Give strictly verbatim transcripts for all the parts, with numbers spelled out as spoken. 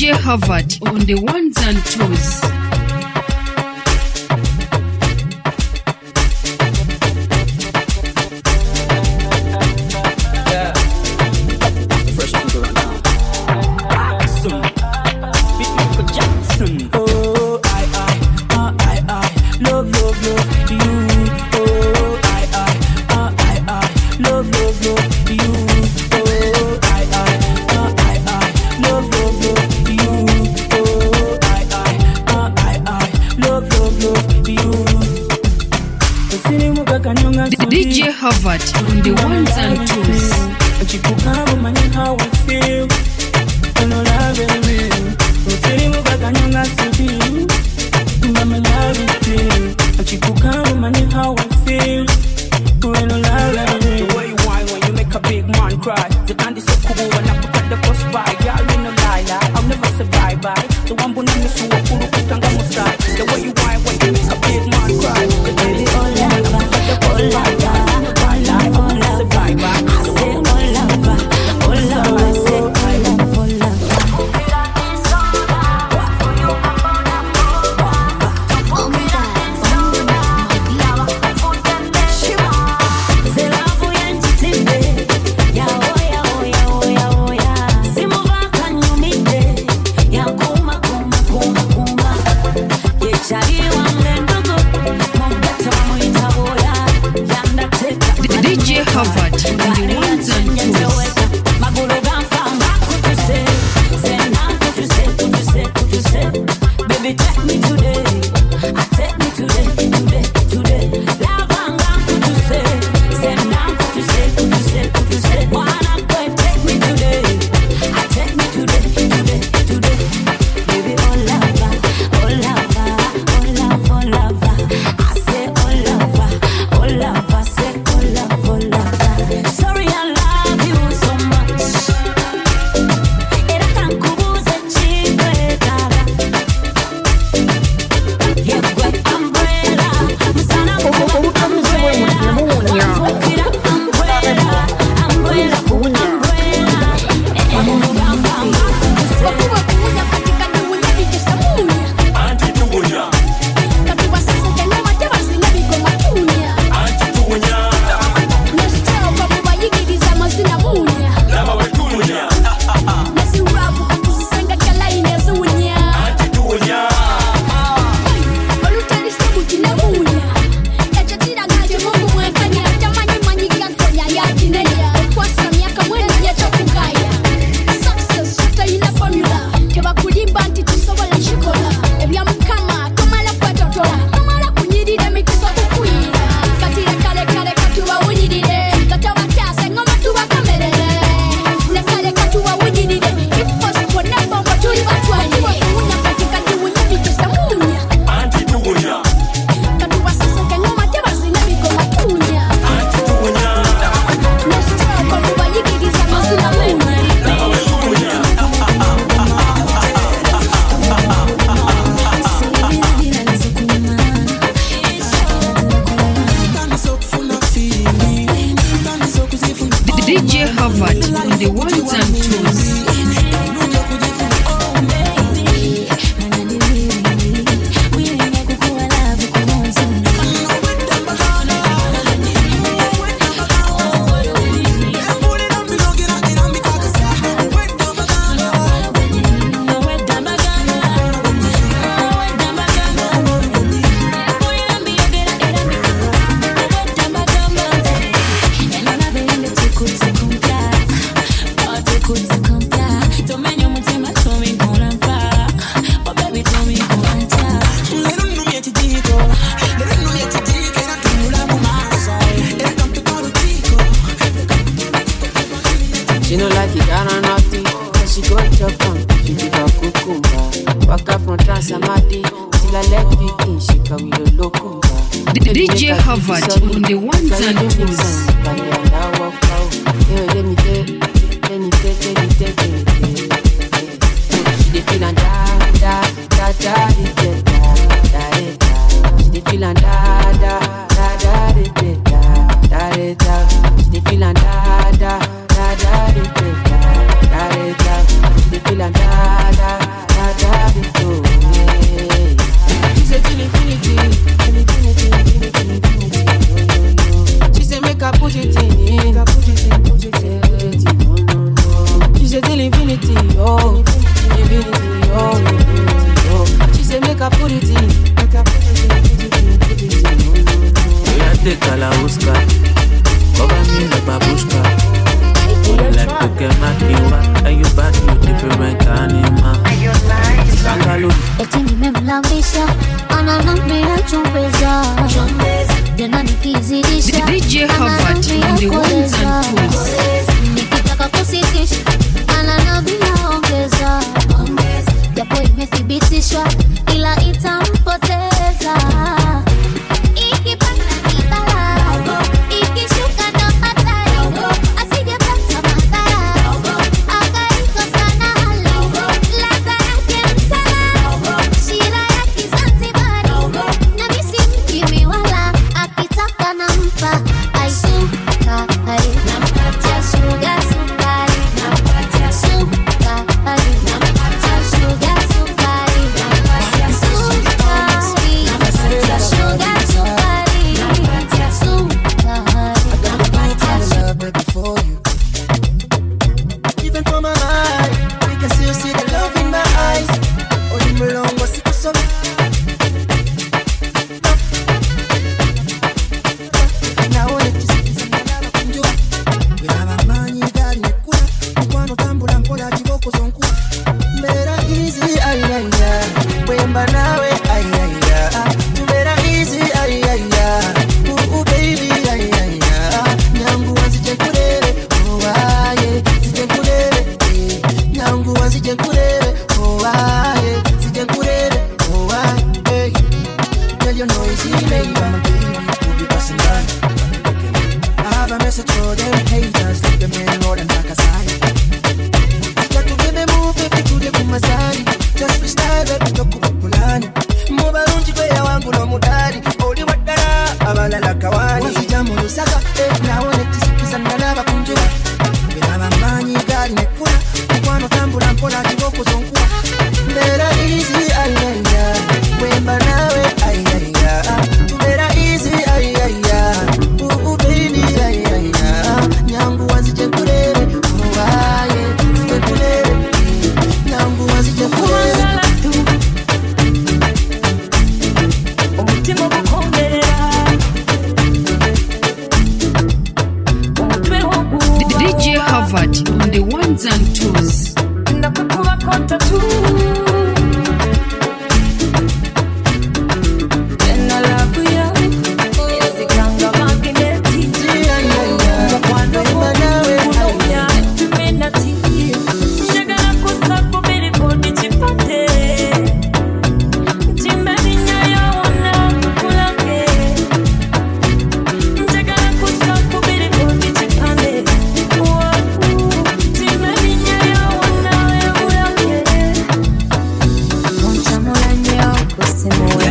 J Harvard on the ones and twos. D J Harvard on the ones and twos. How I feel, and all I will. Feeling like I know not to be. Mama love is real. And she could come and how I feel. When all I will. The way you whine when you make a big man cry. The candy so cool when I put at the cross by. Y'all in the lie lie. I'll never say bye bye. So I'm gonna miss you. Puru kutanga musai. The way you whine when you make a big man cry. The candy so cool when I put at the cross by. Y'all in the lie lie. I'll never say bye bye. D J Harvard on the ones and twos. Baby, take me today. I take me today, today, today. Love and love, could you say? Say now, could you say, could you say, could you say? Why not go and take me today? I take me today, today, today. Baby, oh lover, oh lover, oh lover, oh lover. I say oh lover, oh lover, say oh lover, oh lover. Sorry, I love you so much. Era tan kubuze chibeta. D J Harvard on the ones and twos. She no like it, I don't know. She go chop on, she give a cucumber. Waka from Transamadi till I let it in. She come with a locumba. D J Harvard on the ones and twos. Let me take, let me take, let me take, let me take. She dey feel and da da da da da da da. She dey feel and da da da da da da da. She dey feel and da da da da da da da. She dey feel and da da. make I put it in. Make I put it in, put it in, put it in. We are the Kalauska. Cover me like babushka. Like to get my kiwa. And you back you different animal. Sangaloo. Eti nimemlambisha ananambia chumbeza tena nikizidisha D J Harvard on the ones and twos. Nikitaka kusitisha ananambia ongeza japo imethibitishwa ila itampoteza. Ikipanda ni balaa, ikishuka ndo hatari, asijepata madhara, akaikosa na hali, ladha yake msala, shira ya Kizanzibari, na misi mkimi wala, akitaka nampa, aisukari, nampatia sugar sukari, nampatia sukari, nampatia sugar sukari, nampatia sukari, nampatia sugar sukari, nampatia sukari, nampatia sugar. For you. Even from my mind, we can still see the love in my eyes. Only belong was it so. Now let you see some another kunjua. We have a man you got in the cooler. Kwano tambula mpola chiboko zonku. Better easy ay ay ay. Wemba nawe ay ay ay. Better easy ay ay ay. Ooh ooh baby ay ay ay. Nyangu wasije kurere. Oh aye. Sije kurere. Nyangu wasije kurere. Oh aye. Sije kurere. Oh aye. Tell you know it's easy, baby. You'll be passing by. I have a message for them haters. Let them in road and back aside. Got to give them move, baby, to the kumasari. Just freestyle, baby, to kupulani. Mova unji kwa ya wangu no mudari. Oli wadara, abalala kawani. Wasijamu lusaka, eh, naone tisikiza nalaba kunjua. Bila manyi gari nekula. Mkwano tambula mpola kiboko zonkua. Better easy, ay, ay, ay. Wemba nawe, ay, ay, ay. Better easy, ay, ay, ay. Ooh, ooh, baby, ay, ay, ay. Nyangu wasije kurere. Oh, aye. Sije kurere. Nyangu wasije kurere. Umutima gukonderera umutwe woguba D J Harvard on the ones and twos. ndakukuba kota tu tena labu ya isikanga magneti mukwano kuya tumenati njagala kusako biri bodi chipate chimerinya yawona kulange njagala kusako biri bodi chipande waku chimerinya yawona kulange onchamulanyo kusimu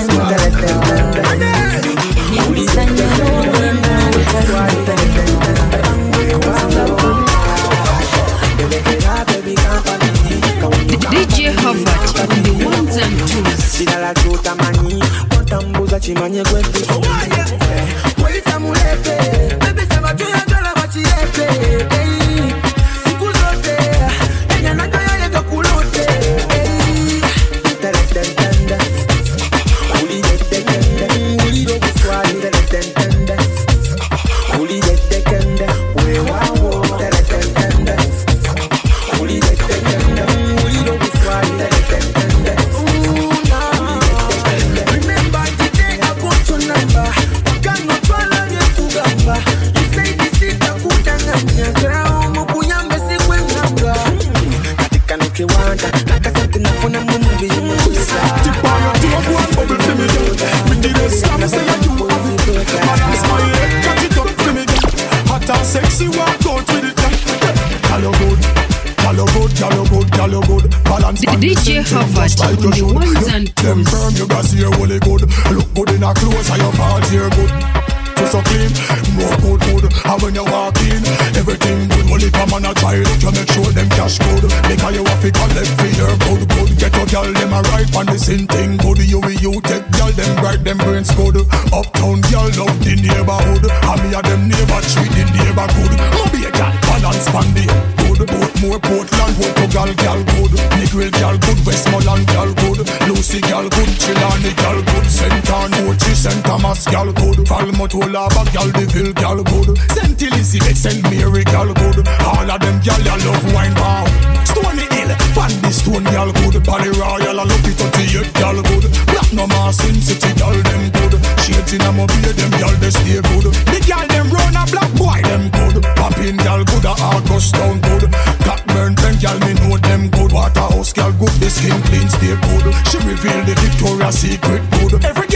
D J Harvard on the ones and twos. Sina la chuta mani, watambuza chimanye kwetu. Waita mulepe, bebe sema tuya dola wachilepe. Siku zote, enya naka ya yega kulote. Teletentende, uli yetekende, uli rogu swali. Teletentende, uli yetekende, we wawo. Teletentende, uli yetekende, uli rogu swali. Teletentende. Remember today I got your number. Wakano twala nye kugamba. You say this is a kudanganya. Girl, mukuyambe si kwenganga. Katika nukiwanda, nakasante nafuna mumubi yumukusa. Tipa yo tu up one bubble for me girl. Me did a slam say I do have it. Man is my head, catch it up for me girl. Hot and sexy, walk out with it. Girl you good, girl you good, girl you good, girl you good. Balance D J Harvard on the ones and them twos. firm, you got here really good. Look good in a clothes and your pants here good. So so clean, more good good. And when you walk in, everything good. Only come on a try it to make sure them cash good. Because you have to collect for your good good. Get your girl them a right on the same thing good. You will you take girl them bright them brains good. Uptown girl love the neighborhood. And me a them neighbor treat the neighbor good. Moby a girl balance pan the good. Both more Portland, Portugal girl good. Negril girl good, Westmoreland girl good. Lucy girl good, Tiffany gal good. Saint Anne, Saint Thomas gal good. Falmouth, Lava gal, Deville gal good. Saint Elizabeth, Saint Mary gal good. All of them gal ya love wine bar. Stony Hill, Bandy Stone gal good. Pally Royal, I love it thirty-eight gal good. Platinum Sin City gal them good. Shades in a mobile them gal they stay good. The gal them run a black boy them good. Poppin gal good, a August down good. Blackburn them gal me know them good. Waterhouse gal good, the skin clean stay good. She reveal the Victoria's Secret good. Every